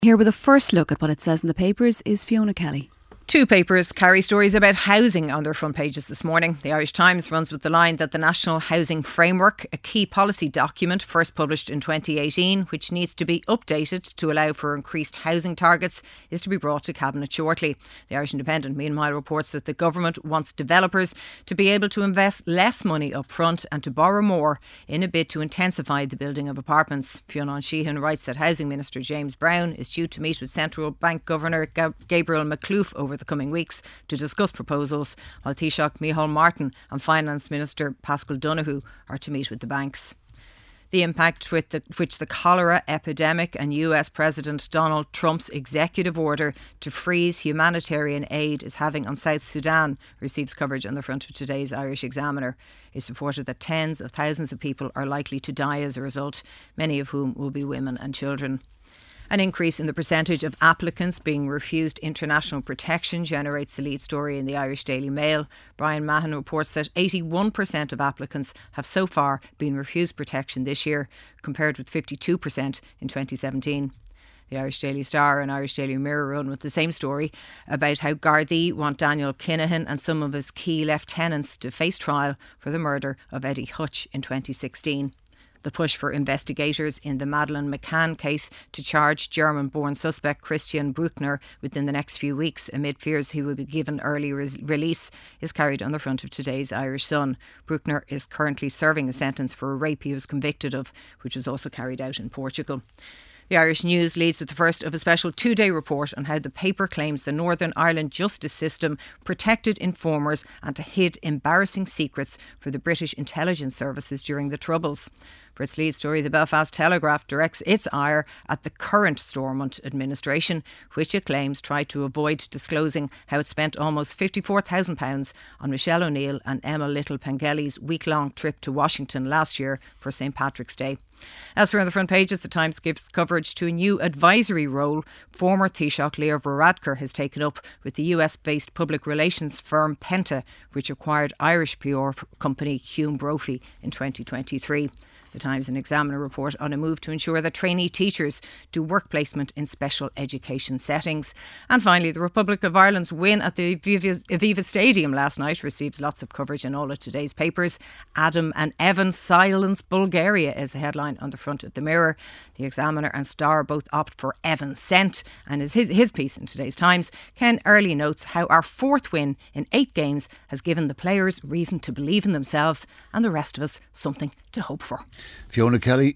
Here with a first look at what it says in the papers is Fiona Kelly. Two papers carry stories about housing on their front pages this morning. The Irish Times runs with the line that the National Housing Framework, a key policy document first published in 2018, which needs to be updated to allow for increased housing targets, is to be brought to Cabinet shortly. The Irish Independent, meanwhile, reports that the government wants developers to be able to invest less money up front and to borrow more in a bid to intensify the building of apartments. Fionn Sheehan writes that Housing Minister James Browne is due to meet with Central Bank Governor Gabriel Makhlouf over the coming weeks to discuss proposals, while Taoiseach Micheál Martin and Finance Minister Paschal Donohoe are to meet with the banks. The impact which the cholera epidemic and US President Donald Trump's executive order to freeze humanitarian aid is having on South Sudan receives coverage on the front of today's Irish Examiner. It's reported that tens of thousands of people are likely to die as a result, many of whom will be women and children. An increase in the percentage of applicants being refused international protection generates the lead story in the Irish Daily Mail. Brian Mahon reports that 81% of applicants have so far been refused protection this year, compared with 52% in 2017. The Irish Daily Star and Irish Daily Mirror run with the same story about how Gardaí want Daniel Kinahan and some of his key lieutenants to face trial for the murder of Eddie Hutch in 2016. The push for investigators in the Madeleine McCann case to charge German-born suspect Christian Bruckner within the next few weeks amid fears he will be given early release is carried on the front of today's Irish Sun. Bruckner is currently serving a sentence for a rape he was convicted of, which was also carried out in Portugal. The Irish News leads with the first of a special two-day report on how the paper claims the Northern Ireland justice system protected informers and hid embarrassing secrets for the British intelligence services during the Troubles. For its lead story, the Belfast Telegraph directs its ire at the current Stormont administration, which it claims tried to avoid disclosing how it spent almost £54,000 on Michelle O'Neill and Emma Little-Pengelly's week-long trip to Washington last year for St Patrick's Day. Elsewhere on the front pages, the Times gives coverage to a new advisory role former Taoiseach Leo Varadkar has taken up with the US-based public relations firm Penta, which acquired Irish PR company Hume Brophy in 2023. The Times and Examiner report on a move to ensure that trainee teachers do work placement in special education settings. And finally, the Republic of Ireland's win at the Aviva Stadium last night receives lots of coverage in all of today's papers. Adam and Evan silence Bulgaria is a headline on the front of the Mirror. The Examiner and Star both opt for Evan sent, and as his piece in today's Times, Ken Early notes how our fourth win in 8 games has given the players reason to believe in themselves and the rest of us something to hope for. Fiona Kelly,